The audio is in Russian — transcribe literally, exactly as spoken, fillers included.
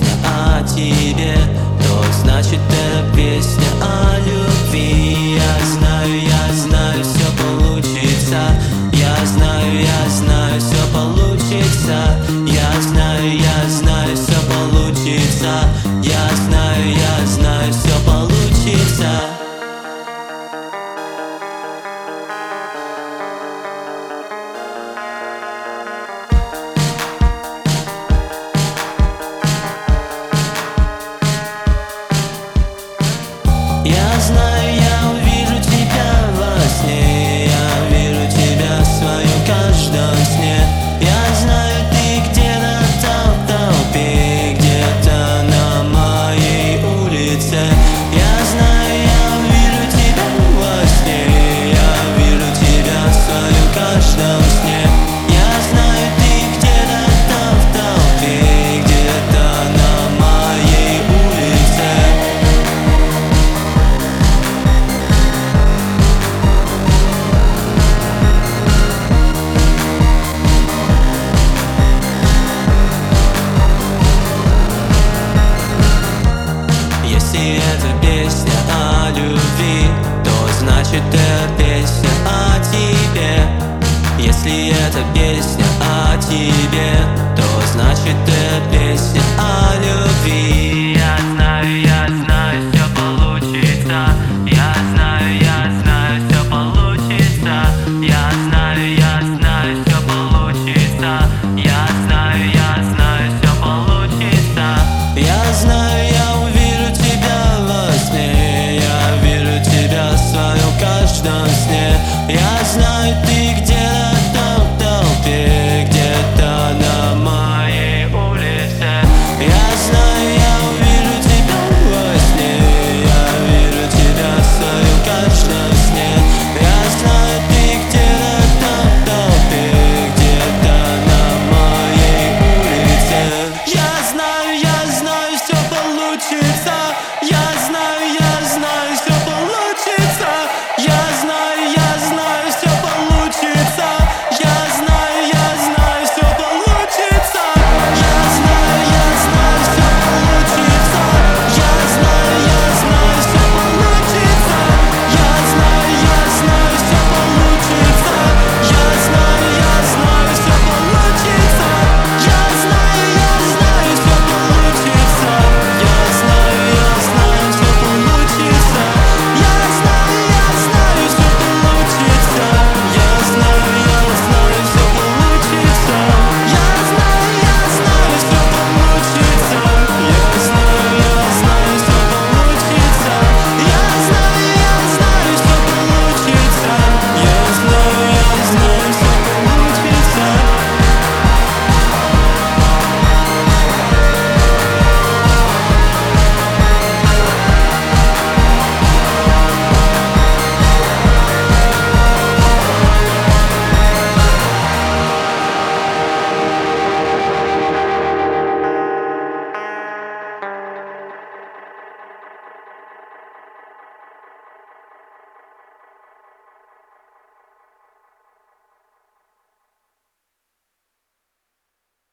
песня о тебе, то значит это песня о любви. Я знаю, я знаю, все получится. Я знаю, я знаю, все получится. Я знаю, я знаю, все получится. Я знаю, я знаю, все получится. Я знаю, я увижу тебя во сне. Я вижу тебя свою в каждом сне. Я знаю, ты где-то там в толпе, где-то на моей улице. Я знаю, я вижу тебя во сне. Я вижу тебя свою в каждом сне. Я знаю, ты где-то там в толпе, где-то на моей улице. Если это песня о любви, то значит это песня о тебе. Если это песня о тебе, то значит это песня